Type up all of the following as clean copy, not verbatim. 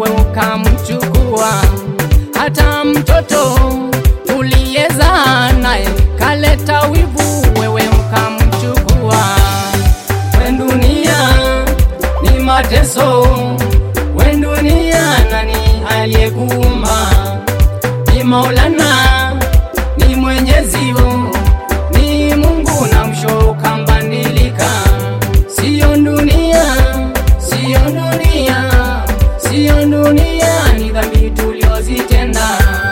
wewe ukamchukua. Hata mtoto uliyezaa naye kaleta wivu, wewe ukamchukua. We dunia ni mateso, we dunia nani aliyekuumba? Ni Maulana, ni Mwenyezi, ni Mungu na mwisho ukambadilika. Sio dunia, sio dunia, sio dunia, ni dhambi tuliozitenda.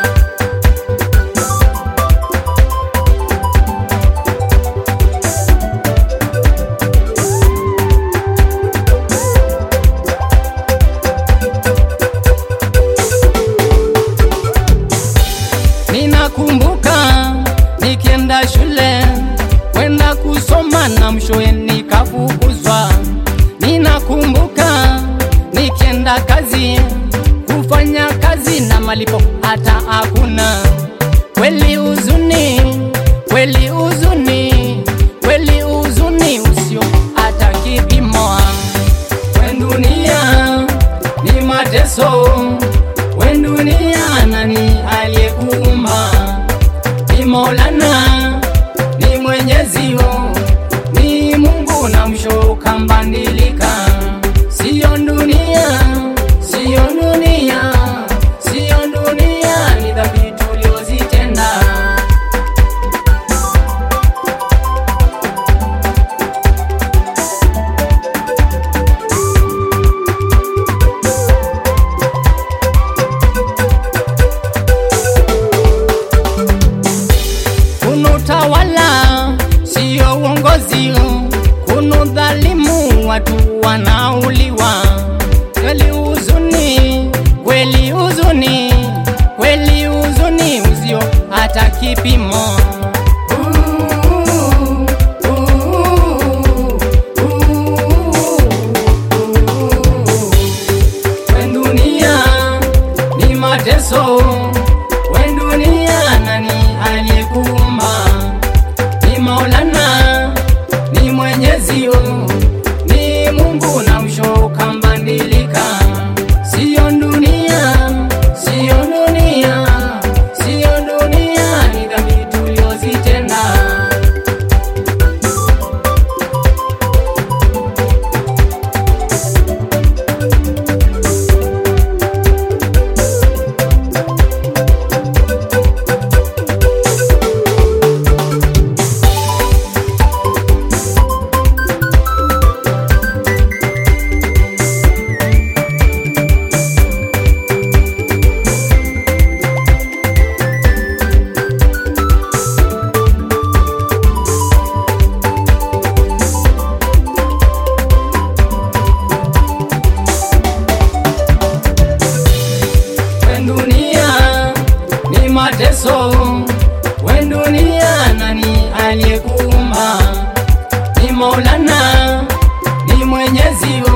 Ninakumbuka nikienda shule kwenda kusoma na mwishowe nikafukuzwa. Ninakumbuka nikienda kazi kufanya kazi na malipo hata hakuna. Kweli huzuni, kweli huzuni, kweli huzuni usio hata kipimo. We dunia ni mateso, we dunia nani aliyekuumba? Ni Maulana, ni Mwenyezi, ni Mungu na mwisho ukambadilika. Sio dunia, sio dunia, sio dunia, ni dhambi tuliozitenda. Kuna utawala, sio uongozi, kuna dhalimu, watu wanauliwa. Kweli huzuni, kweli huzuni, kweli huzuni usio hata kipimo. We dunia ni mateso, we dunia nani aliyekuumba? Ni Maulana, ni Mwenyezi, ni Mungu na mwisho ukambadilika. Sio dunia, sio dunia, sio dunia, ni dhambi tuliozitenda. Dunia ni mateso, we dunia nani aliyekuumba? Ni Maulana, ni Mwenyezi,